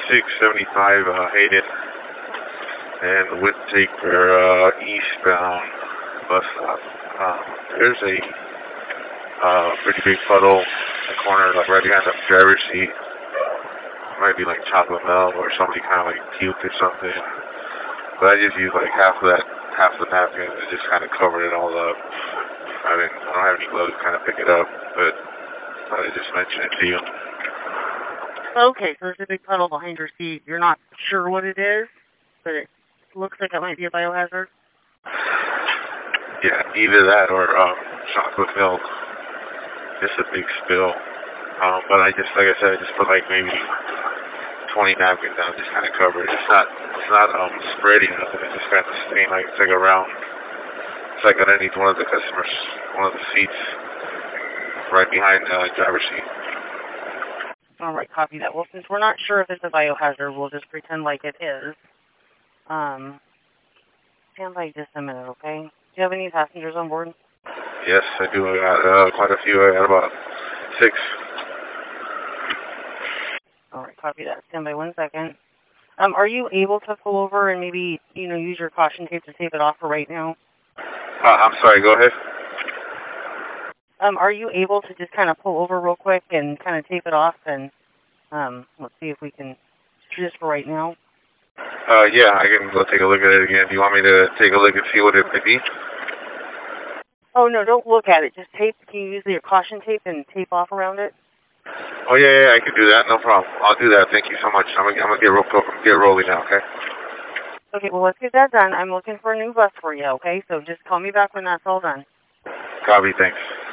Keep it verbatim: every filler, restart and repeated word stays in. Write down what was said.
six seventy-five uh, Hayden, and the would take their uh, eastbound bus stop. Um, there's a uh, pretty big puddle in the corner, like right behind the driver's seat. Might be like chocolate milk or somebody kind of like puked or something. But I just used like half of that, half of the napkin and just kind of covered it all up. I mean, I don't have any gloves to kind of pick it up, but I just mentioned it to you. Okay, so there's a big puddle behind your seat. You're not sure what it is, but it looks like it might be a biohazard. Yeah, either that or um, chocolate milk. Just a big spill. Um, but I just, like I said, I just put like maybe twenty napkins down, just kind of cover it. It's not, it's not um, spreading nothing. It's just kind of staying like it's like around. It's like underneath one of the customers, one of the seats, right behind the uh, driver's seat. All right, copy that. Well, since we're not sure if it's a biohazard, we'll just pretend like it is. Um, stand by just a minute, okay? Do you have any passengers on board? Yes, I do. I got uh, quite a few. I got about six. All right, copy that. Stand by one second. Um, are you able to pull over and maybe, you know, use your caution tape to tape it off for right now? Uh, I'm sorry, go ahead. Um, are you able to just kind of pull over real quick and kind of tape it off? And um, let's see if we can do this for right now. Uh, yeah, I can go take a look at it again. Do you want me to take a look and see what it might be? Oh, no, don't look at it. Just tape. Can you use your caution tape and tape off around it? Oh, yeah, yeah, I can do that. No problem. I'll do that. Thank you so much. I'm going I'm to get, ro get rolling now, okay? Okay, well, let's get that done. I'm looking for a new bus for you, okay? So just call me back when that's all done. Copy, thanks.